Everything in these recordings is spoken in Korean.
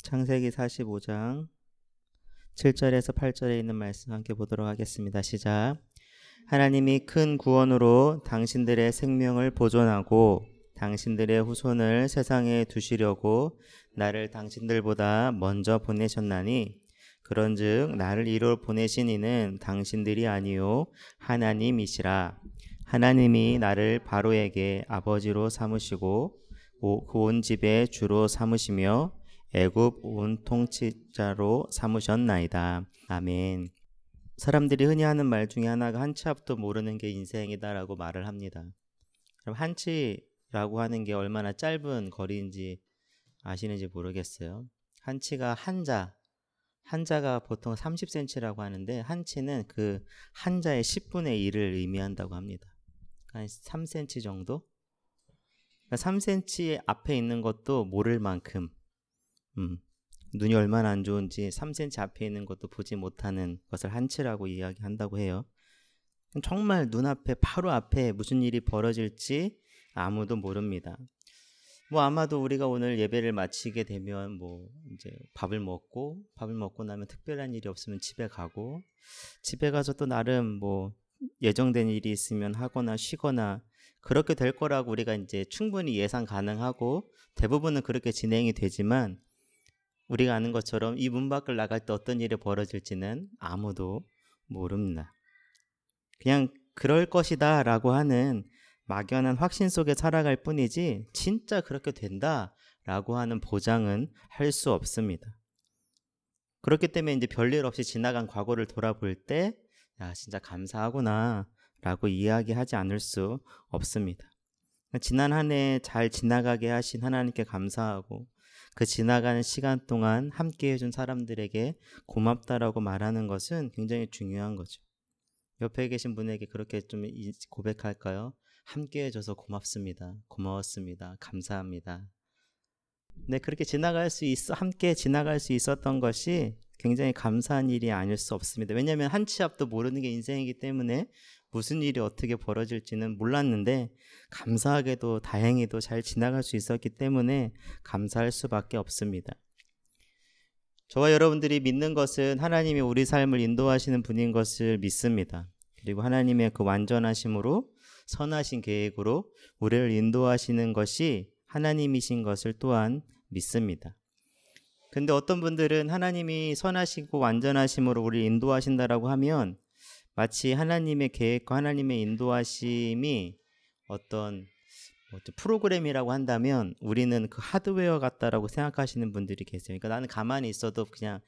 창세기 45장 7절에서 8절에 있는 말씀 함께 보도록 하겠습니다. 시작. 하나님이 큰 구원으로 당신들의 생명을 보존하고 당신들의 후손을 세상에 두시려고 나를 당신들보다 먼저 보내셨나니 그런즉 나를 이로 보내신 이는 당신들이 아니요 하나님이시라. 하나님이 나를 바로에게 아버지로 삼으시고 그 온 집의 주로 삼으시며 애굽 온 통치자로 삼으셨나이다. 아멘. 사람들이 흔히 하는 말 중에 하나가 한치 앞도 모르는 게 인생이다라고 말을 합니다. 그럼 한치라고 하는 게 얼마나 짧은 거리인지 아시는지 모르겠어요. 한치가 한자가 보통 30cm라고 하는데 한치는 그 한자의 10분의 1을 의미한다고 합니다. 한 3cm 정도? 3cm 앞에 있는 것도 모를 만큼 눈이 얼마나 안 좋은지 3cm 앞에 있는 것도 보지 못하는 것을 한치라고 이야기한다고 해요. 정말 눈앞에 바로 앞에 무슨 일이 벌어질지 아무도 모릅니다. 아마도 우리가 오늘 예배를 마치게 되면 이제 밥을 먹고 나면 특별한 일이 없으면 집에 가고 집에 가서 또 나름 예정된 일이 있으면 하거나 쉬거나 그렇게 될 거라고 우리가 이제 충분히 예상 가능하고 대부분은 그렇게 진행이 되지만 우리가 아는 것처럼 이 문 밖을 나갈 때 어떤 일이 벌어질지는 아무도 모릅니다. 그냥 그럴 것이다 라고 하는 막연한 확신 속에 살아갈 뿐이지 진짜 그렇게 된다 라고 하는 보장은 할 수 없습니다. 그렇기 때문에 이제 별일 없이 지나간 과거를 돌아볼 때 야, 진짜 감사하구나 라고 이야기하지 않을 수 없습니다. 지난 한 해 잘 지나가게 하신 하나님께 감사하고 그 지나가는 시간 동안 함께 해준 사람들에게 고맙다라고 말하는 것은 굉장히 중요한 거죠. 옆에 계신 분에게 그렇게 좀 고백할까요? 함께 해줘서 고맙습니다. 고마웠습니다. 감사합니다. 네, 그렇게 함께 지나갈 수 있었던 것이 굉장히 감사한 일이 아닐 수 없습니다. 왜냐하면 한치 앞도 모르는 게 인생이기 때문에 무슨 일이 어떻게 벌어질지는 몰랐는데 감사하게도 다행히도 잘 지나갈 수 있었기 때문에 감사할 수밖에 없습니다. 저와 여러분들이 믿는 것은 하나님이 우리 삶을 인도하시는 분인 것을 믿습니다. 그리고 하나님의 그 완전하심으로 선하신 계획으로 우리를 인도하시는 것이 하나님이신 것을 또한 믿습니다. 근데 어떤 분들은 하나님이 선하시고 완전하심으로 우리를 인도하신다라고 하면 마치 하나님의 계획과 하나님의 인도하심이 어떤 프로그램이라고 한다면 우리는 그 하드웨어 같다라고 생각하시는 분들이 계세요. 그러니까 나는 가만히 있어도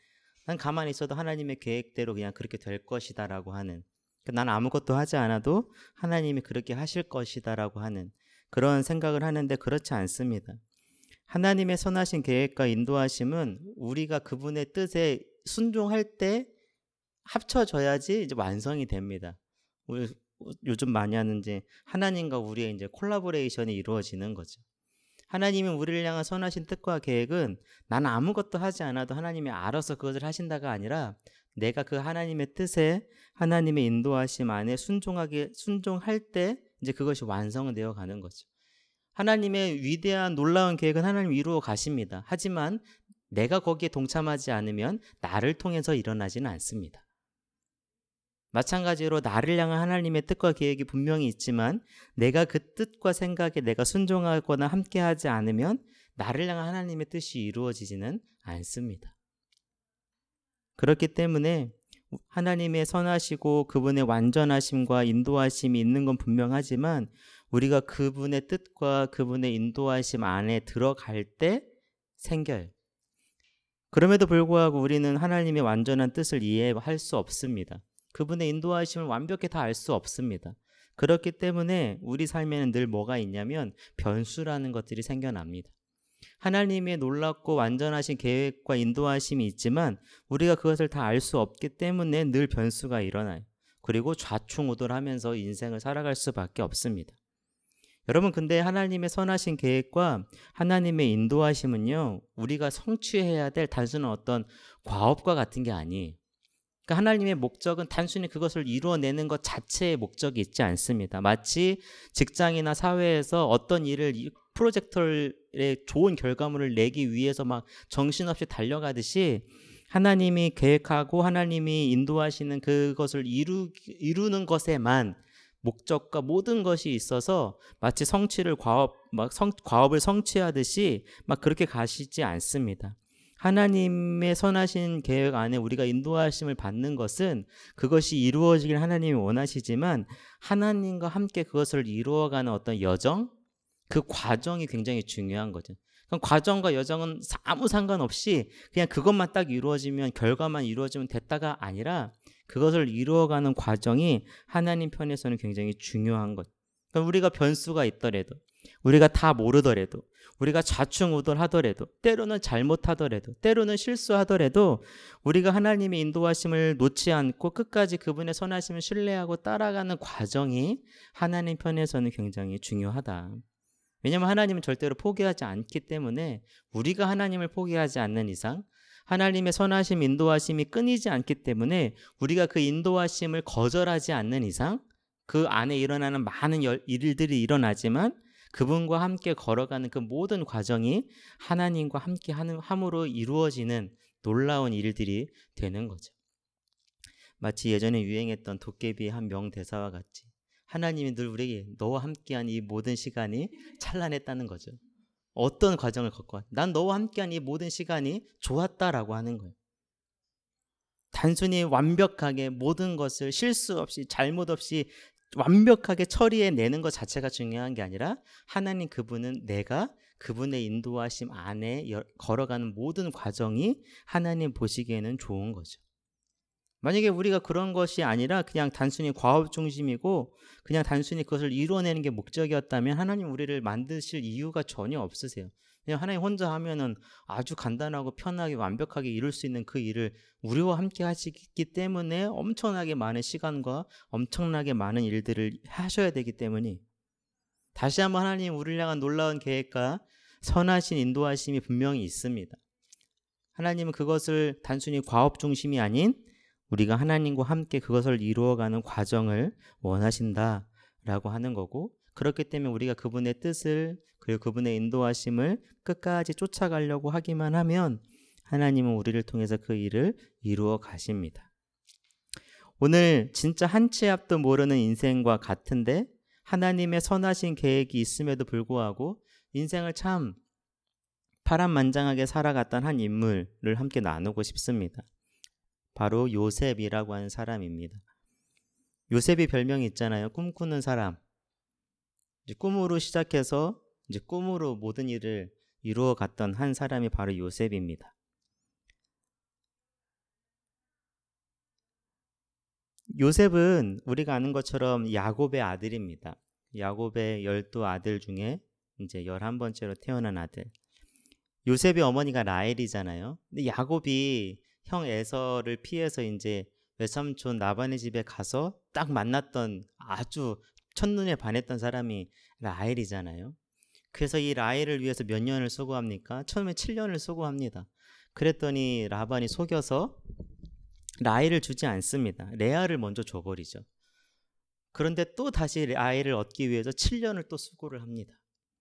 하나님의 계획대로 그냥 그렇게 될 것이다라고 하는, 그러니까 나는 아무것도 하지 않아도 하나님이 그렇게 하실 것이다라고 하는 그런 생각을 하는데 그렇지 않습니다. 하나님의 선하신 계획과 인도하심은 우리가 그분의 뜻에 순종할 때 합쳐져야지 이제 완성이 됩니다. 우리 요즘 많이 하는 이제 하나님과 우리의 이제 콜라보레이션이 이루어지는 거죠. 하나님이 우리를 향한 선하신 뜻과 계획은 나는 아무것도 하지 않아도 하나님이 알아서 그것을 하신다가 아니라 내가 그 하나님의 뜻에 하나님의 인도하심 안에 순종할 때 이제 그것이 완성은 되어 가는 거죠. 하나님의 위대한 놀라운 계획은 하나님이 이루어 가십니다. 하지만 내가 거기에 동참하지 않으면 나를 통해서 일어나지는 않습니다. 마찬가지로 나를 향한 하나님의 뜻과 계획이 분명히 있지만 내가 그 뜻과 생각에 내가 순종하거나 함께하지 않으면 나를 향한 하나님의 뜻이 이루어지지는 않습니다. 그렇기 때문에 하나님의 선하시고 그분의 완전하심과 인도하심이 있는 건 분명하지만 우리가 그분의 뜻과 그분의 인도하심 안에 들어갈 때 생겨요. 그럼에도 불구하고 우리는 하나님의 완전한 뜻을 이해할 수 없습니다. 그분의 인도하심을 완벽히 다 알 수 없습니다. 그렇기 때문에 우리 삶에는 늘 뭐가 있냐면 변수라는 것들이 생겨납니다. 하나님의 놀랍고 완전하신 계획과 인도하심이 있지만 우리가 그것을 다 알 수 없기 때문에 늘 변수가 일어나요. 그리고 좌충우돌하면서 인생을 살아갈 수밖에 없습니다. 여러분, 근데 하나님의 선하신 계획과 하나님의 인도하심은요, 우리가 성취해야 될 단순한 어떤 과업과 같은 게 아니에요. 그러니까 하나님의 목적은 단순히 그것을 이루어내는 것 자체의 목적이 있지 않습니다. 마치 직장이나 사회에서 어떤 일을 프로젝터를 좋은 결과물을 내기 위해서 막 정신없이 달려가듯이 하나님이 계획하고 하나님이 인도하시는 그것을 이루는 것에만 목적과 모든 것이 있어서 마치 과업을 성취하듯이 막 그렇게 가시지 않습니다. 하나님의 선하신 계획 안에 우리가 인도하심을 받는 것은 그것이 이루어지길 하나님이 원하시지만 하나님과 함께 그것을 이루어가는 어떤 여정, 그 과정이 굉장히 중요한 거죠. 그럼 과정과 여정은 아무 상관없이 그냥 그것만 딱 이루어지면, 결과만 이루어지면 됐다가 아니라 그것을 이루어가는 과정이 하나님 편에서는 굉장히 중요한 것. 그러니까 우리가 변수가 있더라도, 우리가 다 모르더라도, 우리가 좌충우돌하더라도, 때로는 잘못하더라도, 때로는 실수하더라도 우리가 하나님의 인도하심을 놓지 않고 끝까지 그분의 선하심을 신뢰하고 따라가는 과정이 하나님 편에서는 굉장히 중요하다. 왜냐하면 하나님은 절대로 포기하지 않기 때문에, 우리가 하나님을 포기하지 않는 이상, 하나님의 선하심, 인도하심이 끊이지 않기 때문에 우리가 그 인도하심을 거절하지 않는 이상 그 안에 일어나는 많은 일들이 일어나지만 그분과 함께 걸어가는 그 모든 과정이 하나님과 함께 함으로 이루어지는 놀라운 일들이 되는 거죠. 마치 예전에 유행했던 도깨비 한 명대사와 같이 하나님이 늘 우리에게 너와 함께한 이 모든 시간이 찬란했다는 거죠. 어떤 과정을 겪고 난 너와 함께한 이 모든 시간이 좋았다라고 하는 거예요. 단순히 완벽하게 모든 것을 실수 없이 잘못 없이 완벽하게 처리해내는 것 자체가 중요한 게 아니라 하나님 그분은 내가 그분의 인도하심 안에 걸어가는 모든 과정이 하나님 보시기에는 좋은 거죠. 만약에 우리가 그런 것이 아니라 그냥 단순히 과업 중심이고 그냥 단순히 그것을 이루어내는 게 목적이었다면 하나님 우리를 만드실 이유가 전혀 없으세요. 그냥 하나님 혼자 하면은 아주 간단하고 편하게 완벽하게 이룰 수 있는 그 일을 우리와 함께 하시기 때문에 엄청나게 많은 시간과 엄청나게 많은 일들을 하셔야 되기 때문에, 다시 한번 하나님 우리를 향한 놀라운 계획과 선하신 인도하심이 분명히 있습니다. 하나님은 그것을 단순히 과업 중심이 아닌 우리가 하나님과 함께 그것을 이루어가는 과정을 원하신다라고 하는 거고, 그렇기 때문에 우리가 그분의 뜻을 그리고 그분의 인도하심을 끝까지 쫓아가려고 하기만 하면 하나님은 우리를 통해서 그 일을 이루어 가십니다. 오늘 진짜 한 치 앞도 모르는 인생과 같은데 하나님의 선하신 계획이 있음에도 불구하고 인생을 참 파란만장하게 살아갔던 한 인물을 함께 나누고 싶습니다. 바로 요셉이라고 하는 사람입니다. 요셉이 별명이 있잖아요. 꿈꾸는 사람. 이제 꿈으로 시작해서 이제 꿈으로 모든 일을 이루어 갔던 한 사람이 바로 요셉입니다. 요셉은 우리가 아는 것처럼 야곱의 아들입니다. 야곱의 12아들 중에 이제 11번째로 태어난 아들. 요셉의 어머니가 라헬이잖아요. 근데 야곱이 형 에서를 피해서 이제 외삼촌 라반의 집에 가서 딱 만났던 아주 첫눈에 반했던 사람이 라헬이잖아요. 그래서 이 라헬을 위해서 몇 년을 수고합니까? 처음에 7년을 수고합니다. 그랬더니 라반이 속여서 라헬을 주지 않습니다. 레아를 먼저 줘버리죠. 그런데 또 다시 라헬을 얻기 위해서 7년을 또 수고를 합니다.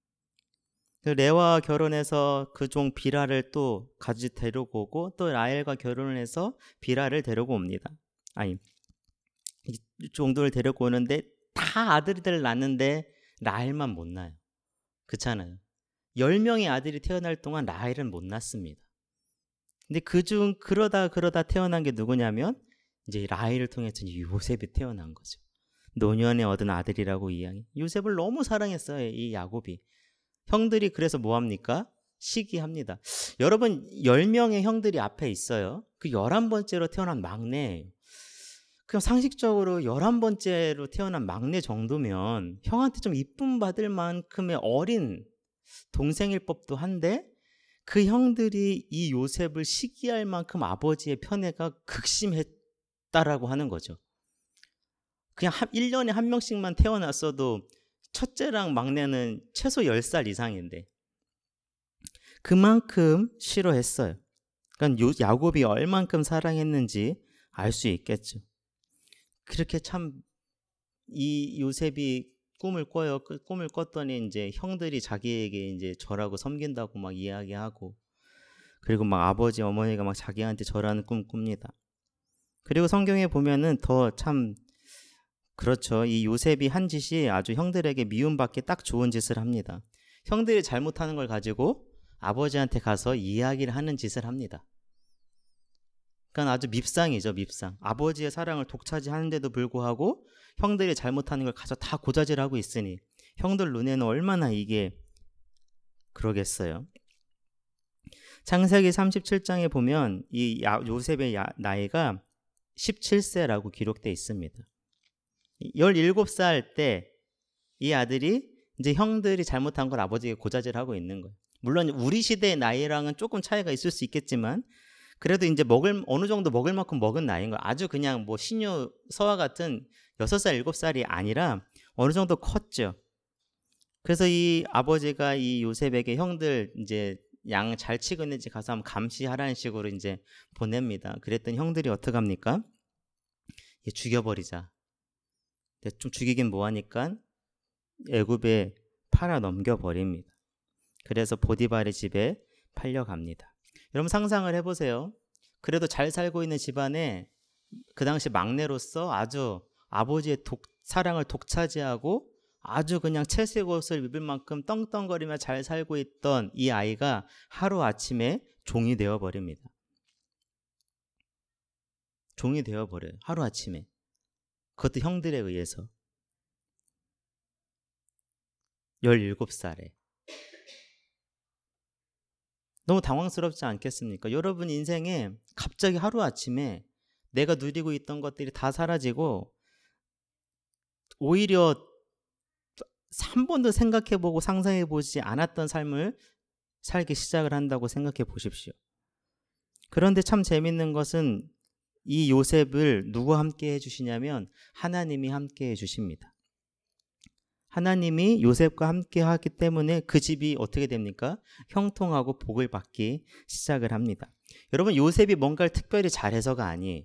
레아와 결혼해서 그 종 비라를 또 같이 데리고 오고 또 라헬과 결혼을 해서 비라를 데리고 옵니다. 아니, 이 종들을 데리고 오는데 다 아들들 낳는데 라헬만 못 낳아요. 그렇잖아요. 10명의 아들이 태어날 동안 라헬은 못 낳습니다. 근데 그중 그러다 태어난 게 누구냐면 이제 라헬을 통해서 요셉이 태어난 거죠. 노년에 얻은 아들이라고 이야기. 요셉을 너무 사랑했어요, 이 야곱이. 형들이 그래서 뭐합니까? 시기합니다. 여러분 10명의 형들이 앞에 있어요. 그 11번째로 태어난 막내예요. 그럼 상식적으로 11번째로 태어난 막내 정도면 형한테 좀 이쁨 받을 만큼의 어린 동생일 법도 한데 그 형들이 이 요셉을 시기할 만큼 아버지의 편애가 극심했다라고 하는 거죠. 그냥 1년에 한 명씩만 태어났어도 첫째랑 막내는 최소 10살 이상인데 그만큼 싫어했어요. 그러니까 야곱이 얼만큼 사랑했는지 알 수 있겠죠. 그렇게 참 이 요셉이 꿈을 꿔요. 꿈을 꿨더니 이제 형들이 자기에게 이제 절하고 섬긴다고 막 이야기하고, 그리고 막 아버지 어머니가 막 자기한테 절하는 꿈 꿉니다. 그리고 성경에 보면은 더 참 그렇죠. 이 요셉이 한 짓이 아주 형들에게 미움받기 딱 좋은 짓을 합니다. 형들이 잘못하는 걸 가지고 아버지한테 가서 이야기를 하는 짓을 합니다. 그러니까 아주 밉상이죠, 밉상. 아버지의 사랑을 독차지하는데도 불구하고 형들이 잘못하는 걸 가서 다 고자질하고 있으니 형들 눈에는 얼마나 이게 그러겠어요. 창세기 37장에 보면 이 요셉의 나이가 17세라고 기록되어 있습니다. 17살 때 이 아들이 이제 형들이 잘못한 걸 아버지에게 고자질하고 있는 거예요. 물론 우리 시대의 나이랑은 조금 차이가 있을 수 있겠지만 그래도 이제 어느 정도 먹을 만큼 먹은 나이인 거예요. 아주 그냥 뭐 신유 서와 같은 6살, 7살이 아니라 어느 정도 컸죠. 그래서 이 아버지가 이 요셉에게 형들 이제 양 잘 치고 있는지 가서 한번 감시하라는 식으로 이제 보냅니다. 그랬더니 형들이 어떡합니까? 죽여버리자. 좀 죽이긴 뭐하니까 애굽에 팔아 넘겨버립니다. 그래서 보디발의 집에 팔려갑니다. 여러분 상상을 해보세요. 그래도 잘 살고 있는 집안에 그 당시 막내로서 아주 아버지의 사랑을 독차지하고 아주 그냥 채색 옷을 입을 만큼 떵떵거리며 잘 살고 있던 이 아이가 하루아침에 종이 되어버립니다. 종이 되어버려요. 하루아침에. 그것도 형들에 의해서. 17살에. 너무 당황스럽지 않겠습니까? 여러분 인생에 갑자기 하루아침에 내가 누리고 있던 것들이 다 사라지고 오히려 한 번도 생각해보고 상상해보지 않았던 삶을 살기 시작을 한다고 생각해 보십시오. 그런데 참 재밌는 것은 이 요셉을 누구와 함께 해주시냐면 하나님이 함께 해주십니다. 하나님이 요셉과 함께 하기 때문에 그 집이 어떻게 됩니까? 형통하고 복을 받기 시작을 합니다. 여러분 요셉이 뭔가를 특별히 잘해서가 아니에요.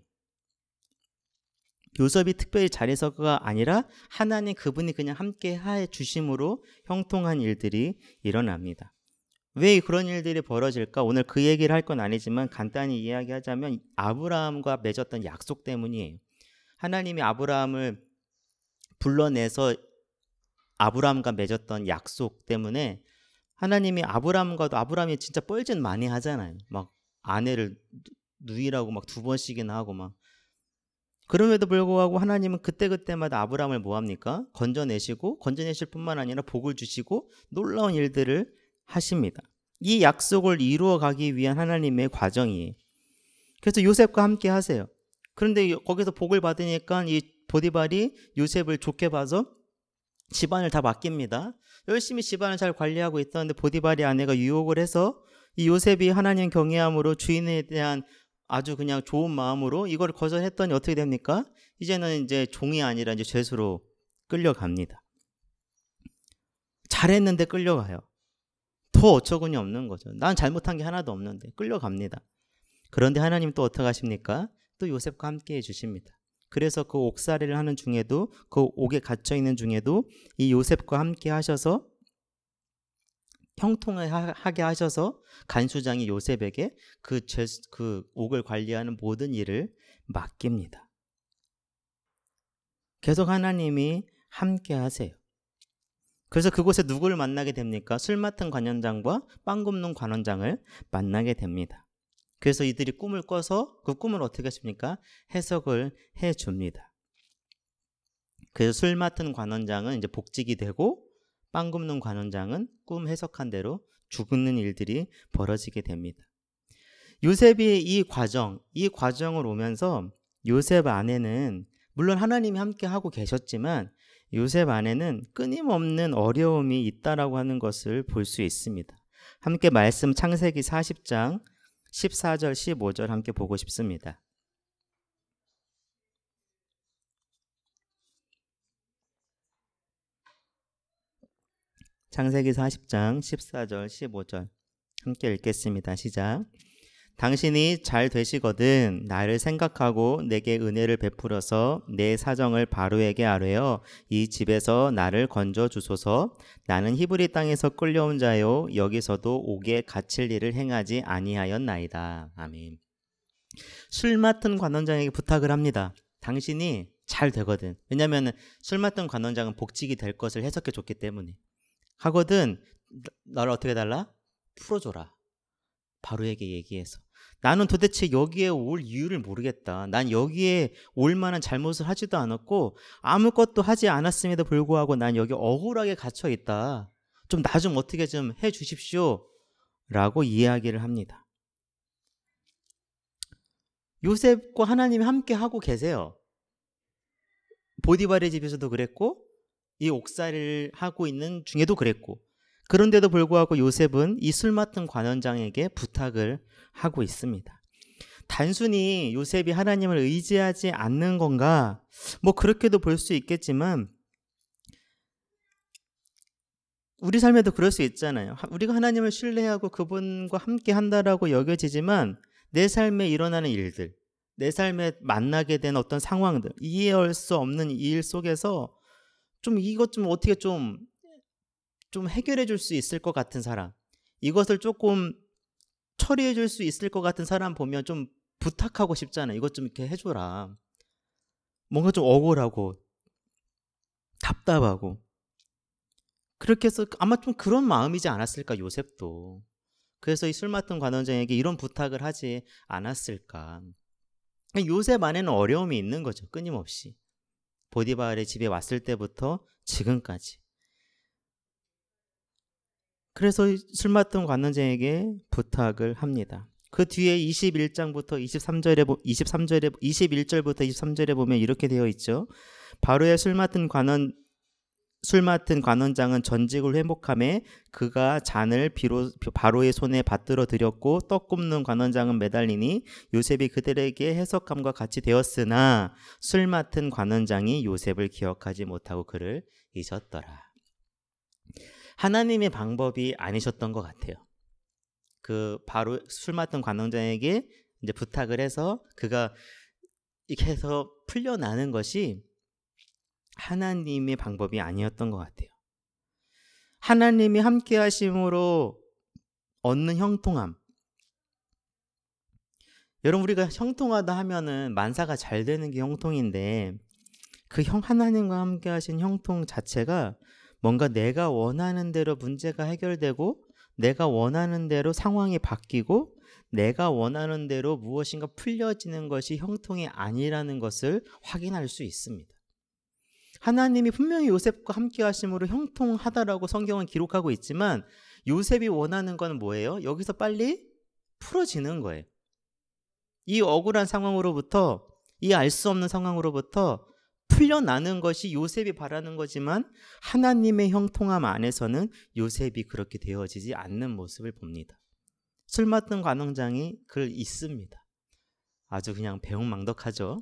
요셉이 특별히 잘해서가 아니라 하나님 그분이 그냥 함께 해주심으로 형통한 일들이 일어납니다. 왜 그런 일들이 벌어질까? 오늘 그 얘기를 할 건 아니지만 간단히 이야기하자면 아브라함과 맺었던 약속 때문이에요. 하나님이 아브라함을 불러내서 아브라함과 맺었던 약속 때문에 하나님이 아브라함이 진짜 뻘짓 많이 하잖아요. 막 아내를 누이라고 막 2번씩이나 하고 막. 그럼에도 불구하고 하나님은 그때그때마다 아브라함을 뭐합니까? 건져내실 뿐만 아니라 복을 주시고 놀라운 일들을 하십니다. 이 약속을 이루어 가기 위한 하나님의 과정이에요. 그래서 요셉과 함께 하세요. 그런데 거기서 복을 받으니까 이 보디발이 요셉을 좋게 봐서 집안을 다 맡깁니다. 열심히 집안을 잘 관리하고 있었는데 보디발의 아내가 유혹을 해서 이 요셉이 하나님 경외함으로 주인에 대한 아주 그냥 좋은 마음으로 이걸 거절했더니 어떻게 됩니까? 이제는 이제 종이 아니라 이제 죄수로 끌려갑니다. 잘했는데 끌려가요. 더 어처구니 없는 거죠. 난 잘못한 게 하나도 없는데 끌려갑니다. 그런데 하나님 또 어떻게 하십니까? 또 요셉과 함께 해주십니다. 그래서 그 옥살이를 하는 중에도 그 옥에 갇혀 있는 중에도 이 요셉과 함께 하셔서 형통하게 하셔서 간수장이 요셉에게 그 옥을 관리하는 모든 일을 맡깁니다. 계속 하나님이 함께 하세요. 그래서 그곳에 누구를 만나게 됩니까? 술 맡은 관원장과 빵 굽는 관원장을 만나게 됩니다. 그래서 이들이 꿈을 꿔서 그 꿈을 어떻게 하십니까? 해석을 해줍니다. 그래서 술 맡은 관원장은 이제 복직이 되고 빵 굽는 관원장은 꿈 해석한 대로 죽는 일들이 벌어지게 됩니다. 요셉이 이 과정을 오면서 요셉 안에는 물론 하나님이 함께 하고 계셨지만 요셉 안에는 끊임없는 어려움이 있다라고 하는 것을 볼 수 있습니다. 함께 말씀 창세기 40장 14절 15절 함께 보고 싶습니다. 창세기 40장 14절 15절 함께 읽겠습니다. 시작. 당신이 잘 되시거든 나를 생각하고 내게 은혜를 베풀어서 내 사정을 바로에게 아뢰어 이 집에서 나를 건져 주소서. 나는 히브리 땅에서 끌려온 자요 여기서도 옥에 갇힐 일을 행하지 아니하였나이다. 아멘. 술 맡은 관원장에게 부탁을 합니다. 당신이 잘 되거든. 왜냐하면 술 맡은 관원장은 복직이 될 것을 해석해 줬기 때문에. 하거든 나를 어떻게 해달라? 풀어줘라. 바로에게 얘기해서. 나는 도대체 여기에 올 이유를 모르겠다. 난 여기에 올 만한 잘못을 하지도 않았고 아무것도 하지 않았음에도 불구하고 난 여기 억울하게 갇혀 있다. 좀 나 좀 어떻게 좀 해 주십시오. 라고 이야기를 합니다. 요셉과 하나님이 함께 하고 계세요. 보디발의 집에서도 그랬고 이 옥살이를 하고 있는 중에도 그랬고 그런데도 불구하고 요셉은 이 술 맡은 관원장에게 부탁을 하고 있습니다. 단순히 요셉이 하나님을 의지하지 않는 건가? 뭐 그렇게도 볼 수 있겠지만 우리 삶에도 그럴 수 있잖아요. 우리가 하나님을 신뢰하고 그분과 함께 한다라고 여겨지지만 내 삶에 일어나는 일들, 내 삶에 만나게 된 어떤 상황들, 이해할 수 없는 일 속에서 좀 이것 좀 어떻게 좀 해결해 줄 수 있을 것 같은 사람, 이것을 조금 처리해 줄 수 있을 것 같은 사람 보면 좀 부탁하고 싶잖아요. 이것 좀 이렇게 해줘라. 뭔가 좀 억울하고 답답하고 그렇게 해서 아마 좀 그런 마음이지 않았을까 요셉도. 그래서 이 술 맡은 관원장에게 이런 부탁을 하지 않았을까. 요셉 안에는 어려움이 있는 거죠. 끊임없이. 보디발의 집에 왔을 때부터 지금까지. 그래서 술 맡은 관원장에게 부탁을 합니다. 그 뒤에 21장부터 21절부터 23절에 보면 이렇게 되어 있죠. 바로의 술 맡은 관원장은 전직을 회복하며 그가 잔을 바로의 손에 받들어 드렸고 떡 굽는 관원장은 매달리니 요셉이 그들에게 해석함과 같이 되었으나 술 맡은 관원장이 요셉을 기억하지 못하고 그를 잊었더라. 하나님의 방법이 아니셨던 것 같아요. 그 바로 술 맡은 관원장에게 이제 부탁을 해서 그가 이렇게 해서 풀려나는 것이 하나님의 방법이 아니었던 것 같아요. 하나님이 함께 하심으로 얻는 형통함. 여러분 우리가 형통하다 하면은 만사가 잘 되는 게 형통인데 그 하나님과 함께 하신 형통 자체가 뭔가 내가 원하는 대로 문제가 해결되고 내가 원하는 대로 상황이 바뀌고 내가 원하는 대로 무엇인가 풀려지는 것이 형통이 아니라는 것을 확인할 수 있습니다. 하나님이 분명히 요셉과 함께 하심으로 형통하다라고 성경은 기록하고 있지만 요셉이 원하는 건 뭐예요? 여기서 빨리 풀어지는 거예요. 이 억울한 상황으로부터, 이 알 수 없는 상황으로부터 풀려나는 것이 요셉이 바라는 거지만 하나님의 형통함 안에서는 요셉이 그렇게 되어지지 않는 모습을 봅니다. 술 맡은 관원장이 그걸 잊습니다. 아주 그냥 배웅망덕하죠.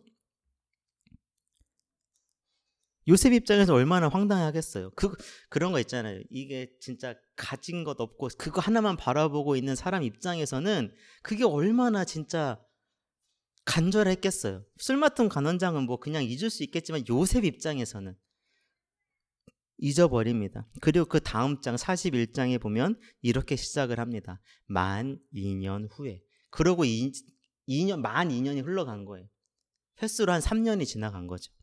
요셉 입장에서 얼마나 황당하겠어요. 그런 거 있잖아요. 이게 진짜 가진 것 없고 그거 하나만 바라보고 있는 사람 입장에서는 그게 얼마나 진짜 간절했겠어요. 술 맡은 관원장은 뭐 그냥 잊을 수 있겠지만 요셉 입장에서는 잊어버립니다. 그리고 그 다음 장 41장에 보면 이렇게 시작을 합니다. 만 2년 후에. 그러고 만 2년이 흘러간 거예요. 횟수로 한 3년이 지나간 거죠.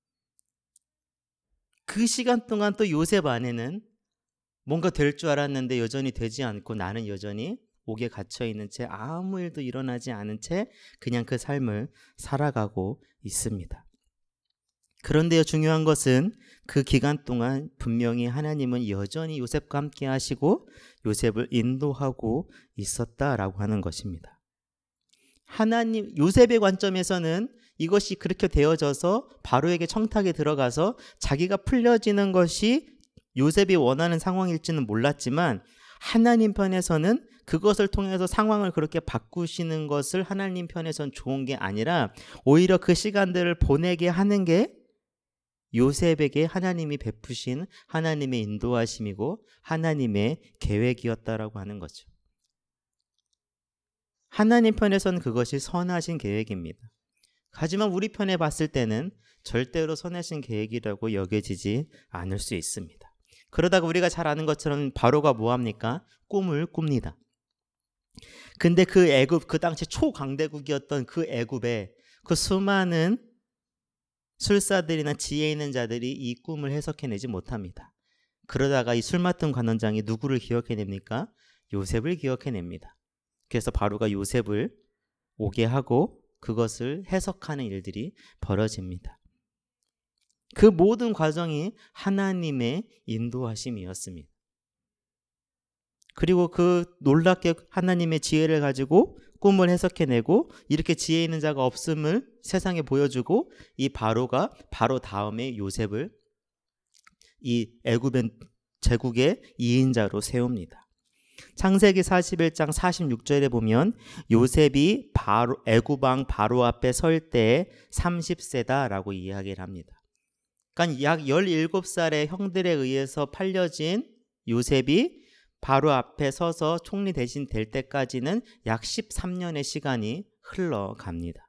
그 시간 동안 또 요셉 안에는 뭔가 될 줄 알았는데 여전히 되지 않고 나는 여전히 옥에 갇혀있는 채 아무 일도 일어나지 않은 채 그냥 그 삶을 살아가고 있습니다. 그런데요, 중요한 것은 그 기간 동안 분명히 하나님은 여전히 요셉과 함께 하시고 요셉을 인도하고 있었다라고 하는 것입니다. 요셉의 관점에서는 이것이 그렇게 되어져서 바로에게 청탁에 들어가서 자기가 풀려지는 것이 요셉이 원하는 상황일지는 몰랐지만 하나님 편에서는 그것을 통해서 상황을 그렇게 바꾸시는 것을 하나님 편에서는 좋은 게 아니라 오히려 그 시간들을 보내게 하는 게 요셉에게 하나님이 베푸신 하나님의 인도하심이고 하나님의 계획이었다라고 하는 거죠. 하나님 편에서는 그것이 선하신 계획입니다. 하지만 우리 편에 봤을 때는 절대로 선하신 계획이라고 여겨지지 않을 수 있습니다. 그러다가 우리가 잘 아는 것처럼 바로가 뭐합니까? 꿈을 꿉니다. 근데 그 애굽, 그 당시 초강대국이었던 그 애굽에 그 수많은 술사들이나 지혜 있는 자들이 이 꿈을 해석해내지 못합니다. 그러다가 이 술 맡은 관원장이 누구를 기억해냅니까? 요셉을 기억해냅니다. 그래서 바로가 요셉을 오게 하고 그것을 해석하는 일들이 벌어집니다. 그 모든 과정이 하나님의 인도하심이었습니다. 그리고 그 놀랍게 하나님의 지혜를 가지고 꿈을 해석해내고 이렇게 지혜 있는 자가 없음을 세상에 보여주고 이 바로가 바로 다음에 요셉을 이 애굽의 제국의 2인자로 세웁니다. 창세기 41장 46절에 보면 요셉이 애굽 왕 바로 앞에 설 때 30세다라고 이야기를 합니다. 그러니까 약 17살의 형들에 의해서 팔려진 요셉이 바로 앞에 서서 총리 대신 될 때까지는 약 13년의 시간이 흘러갑니다.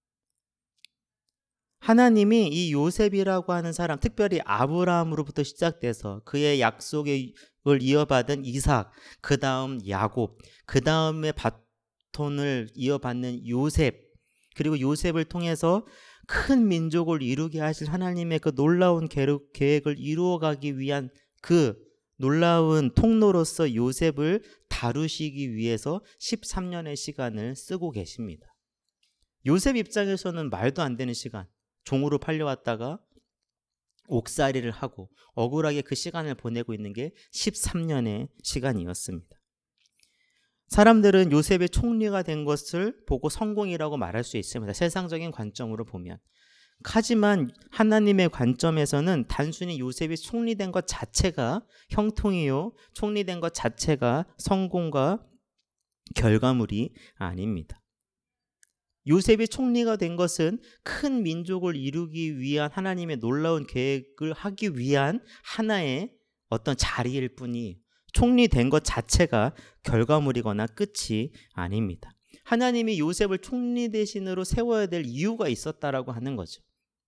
하나님이 이 요셉이라고 하는 사람, 특별히 아브라함으로부터 시작돼서 그의 약속을 이어받은 이삭, 그 다음 야곱, 그 다음에 바톤을 이어받는 요셉, 그리고 요셉을 통해서 큰 민족을 이루게 하실 하나님의 그 놀라운 계획을 이루어가기 위한 그 놀라운 통로로서 요셉을 다루시기 위해서 13년의 시간을 쓰고 계십니다. 요셉 입장에서는 말도 안 되는 시간, 종으로 팔려왔다가 옥살이를 하고 억울하게 그 시간을 보내고 있는 게 13년의 시간이었습니다. 사람들은 요셉의 총리가 된 것을 보고 성공이라고 말할 수 있습니다. 세상적인 관점으로 보면. 하지만 하나님의 관점에서는 단순히 요셉이 총리된 것 자체가 형통이요, 총리된 것 자체가 성공과 결과물이 아닙니다. 요셉이 총리가 된 것은 큰 민족을 이루기 위한 하나님의 놀라운 계획을 하기 위한 하나의 어떤 자리일 뿐이 총리된 것 자체가 결과물이거나 끝이 아닙니다. 하나님이 요셉을 총리 대신으로 세워야 될 이유가 있었다라고 하는 거죠.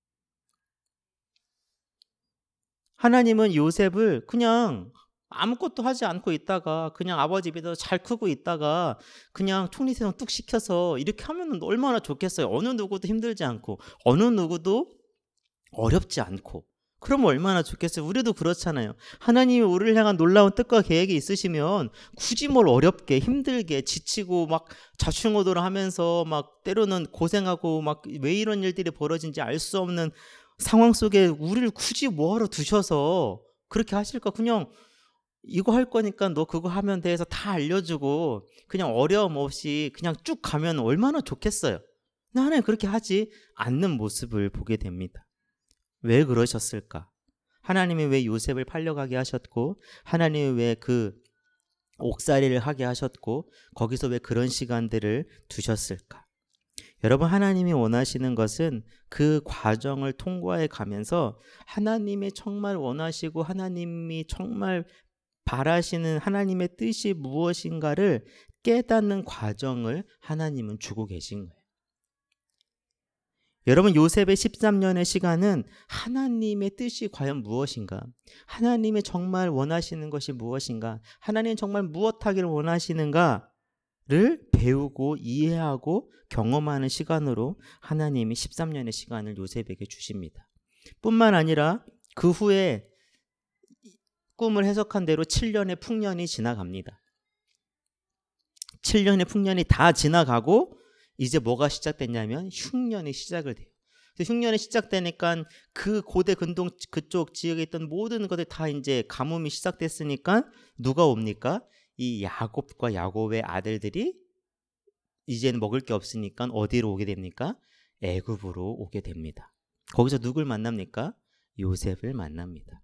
하나님은 요셉을 그냥 아무것도 하지 않고 있다가 그냥 아버지 입에서 잘 크고 있다가 그냥 총리 세상 뚝 시켜서 이렇게 하면 얼마나 좋겠어요. 어느 누구도 힘들지 않고 어느 누구도 어렵지 않고 그러면 얼마나 좋겠어요. 우리도 그렇잖아요. 하나님이 우리를 향한 놀라운 뜻과 계획이 있으시면 굳이 뭘 어렵게 힘들게 지치고 막 좌충우돌을 하면서 막 때로는 고생하고 막 왜 이런 일들이 벌어진지 알 수 없는 상황 속에 우리를 굳이 뭐하러 두셔서 그렇게 하실까? 그냥 이거 할 거니까 너 그거 하면 돼 해서 다 알려주고 그냥 어려움 없이 그냥 쭉 가면 얼마나 좋겠어요. 근데 하나님 그렇게 하지 않는 모습을 보게 됩니다. 왜 그러셨을까? 하나님이 왜 요셉을 팔려가게 하셨고 하나님이 왜 그 옥살이를 하게 하셨고 거기서 왜 그런 시간들을 두셨을까? 여러분, 하나님이 원하시는 것은 그 과정을 통과해 가면서 하나님이 정말 원하시고 하나님이 정말 바라시는 하나님의 뜻이 무엇인가를 깨닫는 과정을 하나님은 주고 계신 거예요. 여러분, 요셉의 13년의 시간은 하나님의 뜻이 과연 무엇인가? 하나님이 정말 원하시는 것이 무엇인가? 하나님이 정말 무엇 하기를 원하시는가를 배우고 이해하고 경험하는 시간으로 하나님이 13년의 시간을 요셉에게 주십니다. 뿐만 아니라 그 후에 꿈을 해석한 대로 7년의 풍년이 지나갑니다. 7년의 풍년이 다 지나가고 이제 뭐가 시작됐냐면 흉년이 시작을 돼요. 흉년이 시작되니까 그 고대 근동 그쪽 지역에 있던 모든 것들 다 이제 가뭄이 시작됐으니까 누가 옵니까? 이 야곱과 야곱의 아들들이 이제는 먹을 게 없으니까 어디로 오게 됩니까? 애굽으로 오게 됩니다. 거기서 누굴 만납니까? 요셉을 만납니다.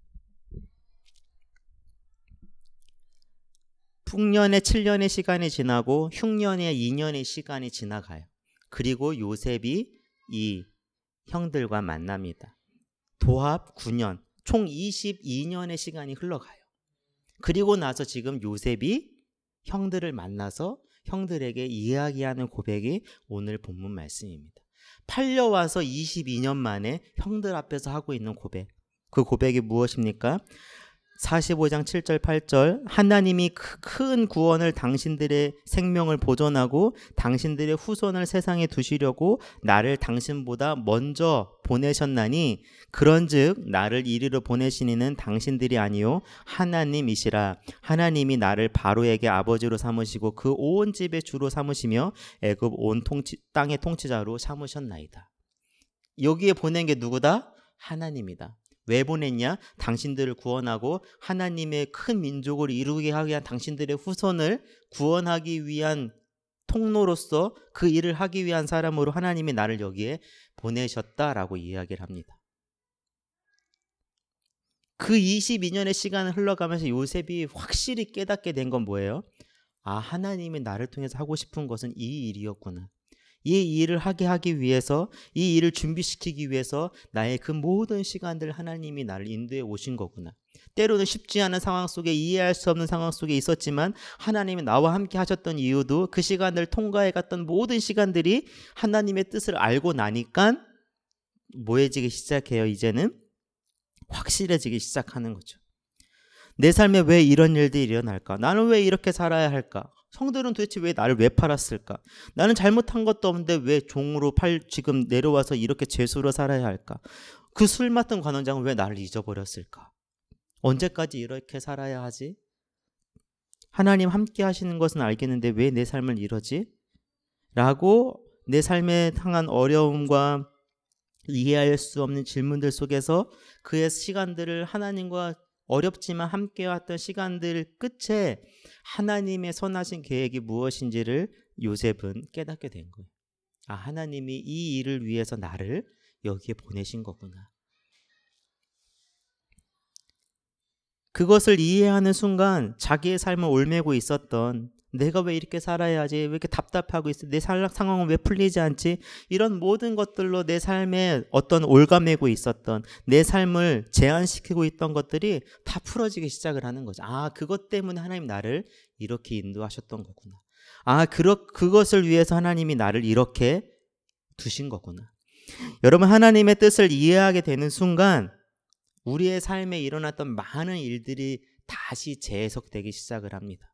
풍년의 7년의 시간이 지나고 흉년의 2년의 시간이 지나가요. 그리고 요셉이 이 형들과 만납니다. 도합 9년, 총 22년의 시간이 흘러가요. 그리고 나서 지금 요셉이 형들을 만나서 형들에게 이야기하는 고백이 오늘 본문 말씀입니다. 팔려와서 22년 만에 형들 앞에서 하고 있는 고백. 그 고백이 무엇입니까? 45장 7절 8절 하나님이 큰 구원을 당신들의 생명을 보존하고 당신들의 후손을 세상에 두시려고 나를 당신보다 먼저 보내셨나니 그런즉 나를 이리로 보내신 이는 당신들이 아니요 하나님이시라. 하나님이 나를 바로에게 아버지로 삼으시고 그 온 집의 주로 삼으시며 애굽 온 땅의 통치자로 삼으셨나이다. 여기에 보낸 게 누구다? 하나님이다. 왜 보냈냐? 당신들을 구원하고 하나님의 큰 민족을 이루게 하기 위한 당신들의 후손을 구원하기 위한 통로로서 그 일을 하기 위한 사람으로 하나님이 나를 여기에 보내셨다라고 이야기를 합니다. 그 22년의 시간을 흘러가면서 요셉이 확실히 깨닫게 된 건 뭐예요? 아, 하나님이 나를 통해서 하고 싶은 것은 이 일이었구나. 이 일을 하기 위해서, 이 일을 준비시키기 위해서 나의 그 모든 시간들 하나님이 나를 인도해 오신 거구나. 때로는 쉽지 않은 상황 속에, 이해할 수 없는 상황 속에 있었지만 하나님이 나와 함께 하셨던 이유도 그 시간을 통과해 갔던 모든 시간들이 하나님의 뜻을 알고 나니까 뭐해지기 시작해요. 이제는 확실해지기 시작하는 거죠. 내 삶에 왜 이런 일들이 일어날까? 나는 왜 이렇게 살아야 할까? 성들은 도대체 왜 나를 왜 팔았을까? 나는 잘못한 것도 없는데 왜 종으로 지금 내려와서 이렇게 죄수로 살아야 할까? 그 술 맡은 관원장은 왜 나를 잊어버렸을까? 언제까지 이렇게 살아야 하지? 하나님 함께 하시는 것은 알겠는데 왜 내 삶을 이러지? 라고 내 삶에 향한 어려움과 이해할 수 없는 질문들 속에서 그의 시간들을 하나님과 어렵지만 함께 왔던 시간들 끝에 하나님의 선하신 계획이 무엇인지를 요셉은 깨닫게 된 거예요. 아, 하나님이 이 일을 위해서 나를 여기에 보내신 거구나. 그것을 이해하는 순간 자기의 삶을 올매고 있었던 내가 왜 이렇게 살아야 하지? 왜 이렇게 답답하고 있어? 내 상황은 왜 풀리지 않지? 이런 모든 것들로 내 삶에 어떤 올가매고 있었던 내 삶을 제한시키고 있던 것들이 다 풀어지기 시작을 하는 거죠. 아, 그것 때문에 하나님 나를 이렇게 인도하셨던 거구나. 아, 그것을 위해서 하나님이 나를 이렇게 두신 거구나. 여러분, 하나님의 뜻을 이해하게 되는 순간 우리의 삶에 일어났던 많은 일들이 다시 재해석되기 시작을 합니다.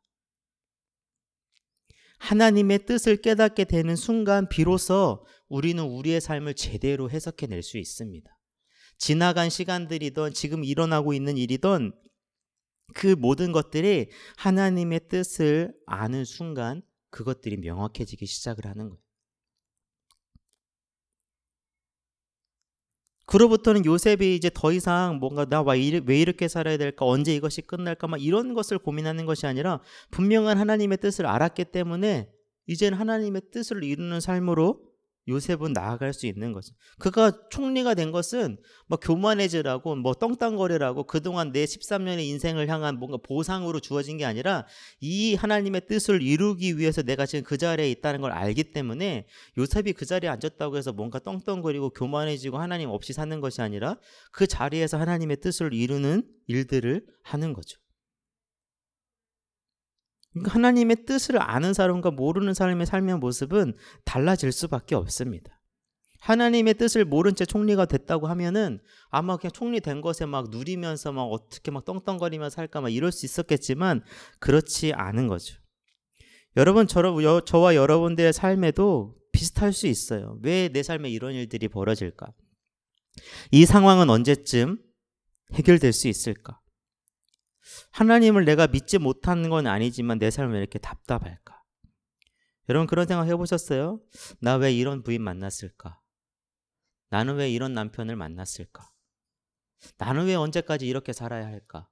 하나님의 뜻을 깨닫게 되는 순간 비로소 우리는 우리의 삶을 제대로 해석해낼 수 있습니다. 지나간 시간들이든 지금 일어나고 있는 일이든 그 모든 것들이 하나님의 뜻을 아는 순간 그것들이 명확해지기 시작을 하는 거예요. 그로부터는 요셉이 이제 더 이상 뭔가 나 왜 이렇게 살아야 될까? 언제 이것이 끝날까? 막 이런 것을 고민하는 것이 아니라 분명한 하나님의 뜻을 알았기 때문에 이제는 하나님의 뜻을 이루는 삶으로 요셉은 나아갈 수 있는 거죠. 그가 총리가 된 것은 뭐 교만해지라고 뭐 떵떵거리라고 그동안 내 13년의 인생을 향한 뭔가 보상으로 주어진 게 아니라 이 하나님의 뜻을 이루기 위해서 내가 지금 그 자리에 있다는 걸 알기 때문에 요셉이 그 자리에 앉았다고 해서 뭔가 떵떵거리고 교만해지고 하나님 없이 사는 것이 아니라 그 자리에서 하나님의 뜻을 이루는 일들을 하는 거죠. 하나님의 뜻을 아는 사람과 모르는 사람의 삶의 모습은 달라질 수밖에 없습니다. 하나님의 뜻을 모른 채 총리가 됐다고 하면은 아마 그냥 총리 된 것에 막 누리면서 막 어떻게 막 떵떵거리며 살까 막 이럴 수 있었겠지만 그렇지 않은 거죠. 여러분, 저와 여러분들의 삶에도 비슷할 수 있어요. 왜 내 삶에 이런 일들이 벌어질까? 이 상황은 언제쯤 해결될 수 있을까? 하나님을 내가 믿지 못하는 건 아니지만 내 삶은 왜 이렇게 답답할까? 여러분, 그런 생각 해보셨어요? 나 왜 이런 부인 만났을까? 나는 왜 이런 남편을 만났을까? 나는 왜 언제까지 이렇게 살아야 할까?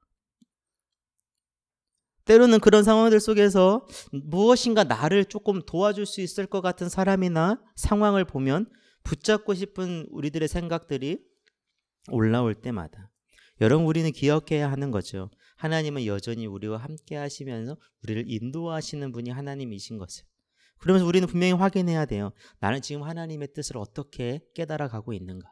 때로는 그런 상황들 속에서 무엇인가 나를 조금 도와줄 수 있을 것 같은 사람이나 상황을 보면 붙잡고 싶은 우리들의 생각들이 올라올 때마다 여러분, 우리는 기억해야 하는 거죠. 하나님은 여전히 우리와 함께 하시면서 우리를 인도하시는 분이 하나님이신 것을. 그러면서 우리는 분명히 확인해야 돼요. 나는 지금 하나님의 뜻을 어떻게 깨달아 가고 있는가.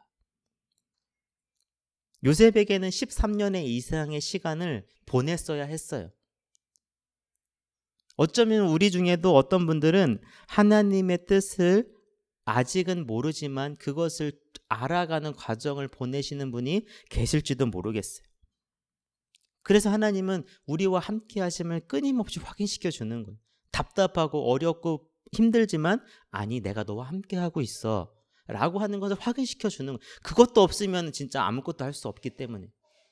요셉에게는 13년의 이상의 시간을 보냈어야 했어요. 어쩌면 우리 중에도 어떤 분들은 하나님의 뜻을 아직은 모르지만 그것을 알아가는 과정을 보내시는 분이 계실지도 모르겠어요. 그래서 하나님은 우리와 함께 하심을 끊임없이 확인시켜 주는 거예요. 답답하고 어렵고 힘들지만 아니 내가 너와 함께 하고 있어 라고 하는 것을 확인시켜 주는 거예요. 그것도 없으면 진짜 아무것도 할 수 없기 때문에.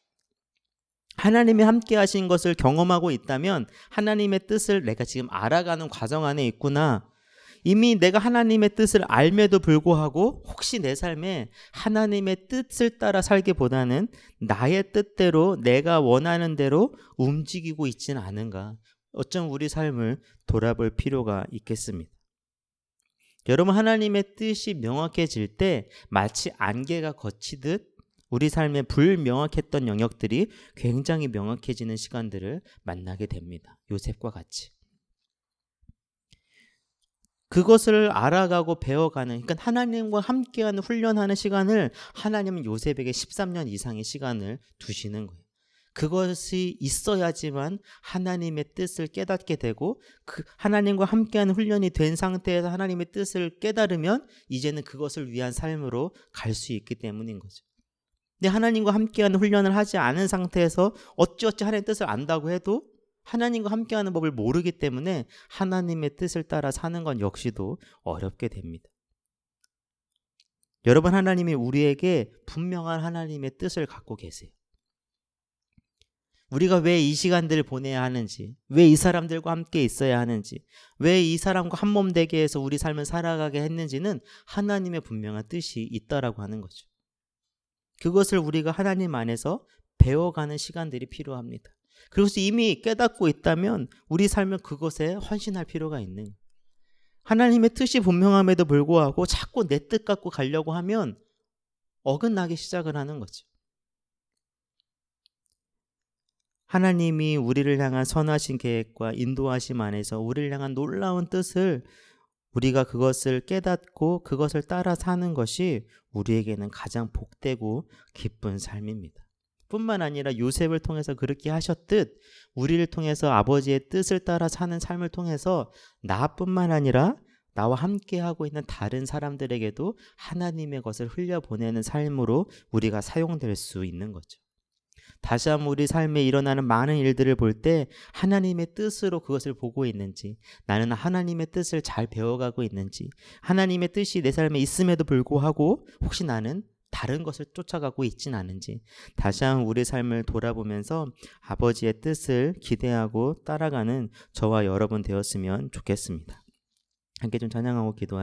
하나님이 함께 하신 것을 경험하고 있다면 하나님의 뜻을 내가 지금 알아가는 과정 안에 있구나. 이미 내가 하나님의 뜻을 알매도 불구하고 혹시 내 삶에 하나님의 뜻을 따라 살기보다는 나의 뜻대로 내가 원하는 대로 움직이고 있지는 않은가. 어쩜 우리 삶을 돌아볼 필요가 있겠습니다. 여러분, 하나님의 뜻이 명확해질 때 마치 안개가 걷히듯 우리 삶에 불명확했던 영역들이 굉장히 명확해지는 시간들을 만나게 됩니다. 요셉과 같이. 그것을 알아가고 배워가는, 그러니까 하나님과 함께하는 훈련하는 시간을 하나님은 요셉에게 13년 이상의 시간을 두시는 거예요. 그것이 있어야지만 하나님의 뜻을 깨닫게 되고 그 하나님과 함께하는 훈련이 된 상태에서 하나님의 뜻을 깨달으면 이제는 그것을 위한 삶으로 갈 수 있기 때문인 거죠. 근데 하나님과 함께하는 훈련을 하지 않은 상태에서 어찌어찌 하나님의 뜻을 안다고 해도 하나님과 함께하는 법을 모르기 때문에 하나님의 뜻을 따라 사는 건 역시도 어렵게 됩니다. 여러분, 하나님이 우리에게 분명한 하나님의 뜻을 갖고 계세요. 우리가 왜 이 시간들을 보내야 하는지, 왜 이 사람들과 함께 있어야 하는지, 왜 이 사람과 한 몸 되게 해서 우리 삶을 살아가게 했는지는 하나님의 분명한 뜻이 있다라고 하는 거죠. 그것을 우리가 하나님 안에서 배워가는 시간들이 필요합니다. 그것이 이미 깨닫고 있다면 우리 삶은 그것에 헌신할 필요가 있는 거예요. 하나님의 뜻이 분명함에도 불구하고 자꾸 내 뜻 갖고 가려고 하면 어긋나기 시작을 하는 거죠. 하나님이 우리를 향한 선하신 계획과 인도하심 안에서 우리를 향한 놀라운 뜻을 우리가 그것을 깨닫고 그것을 따라 사는 것이 우리에게는 가장 복되고 기쁜 삶입니다. 뿐만 아니라 요셉을 통해서 그렇게 하셨듯 우리를 통해서 아버지의 뜻을 따라 사는 삶을 통해서 나뿐만 아니라 나와 함께하고 있는 다른 사람들에게도 하나님의 것을 흘려보내는 삶으로 우리가 사용될 수 있는 거죠. 다시 한번 우리 삶에 일어나는 많은 일들을 볼 때 하나님의 뜻으로 그것을 보고 있는지, 나는 하나님의 뜻을 잘 배워가고 있는지, 하나님의 뜻이 내 삶에 있음에도 불구하고 혹시 나는 다른 것을 쫓아가고 있진 않은지 다시 한번 우리 삶을 돌아보면서 아버지의 뜻을 기대하고 따라가는 저와 여러분 되었으면 좋겠습니다. 함께 좀 찬양하고 기도하시죠.